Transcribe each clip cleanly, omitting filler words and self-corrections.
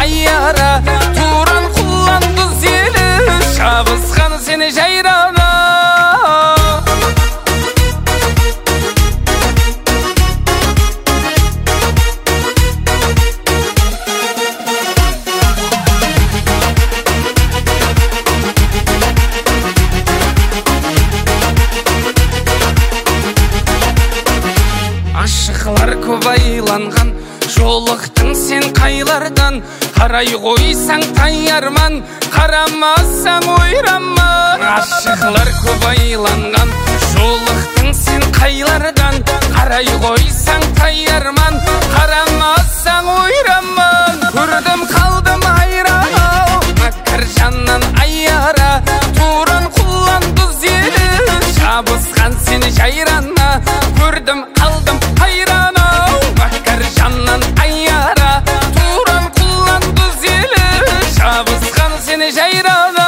айяра, туран құланды зелі, шабысқан сені жайрана. Ашықлар көп айланған, жолықтың сен қайлардан. Қарай қойсаң таярман, қарамасаң ойраман. Ашықлар көп айланған, жолықтың сен қайлардан. Қарай қойсаң таярман, қарамасаң ойраман. Көрдім қалдым айран, макар жаннан айяра, туран құланды зелі, шабысқан сені жайрана. Көрдім қалдым айран, макар жаннан айяра, туран құланды зелі, шабысқан сені жайрана.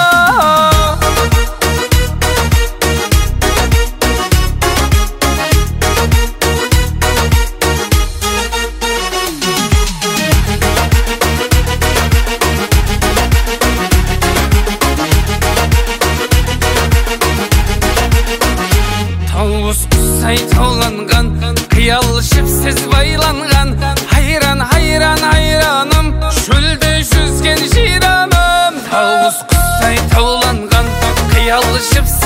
Тауыз құсай тауланған, қиял шіпсіз байланған. Айран, айран, айраным, шөлде жүзген жираным. Тауыз құсай тауланған, қиял шіпсіз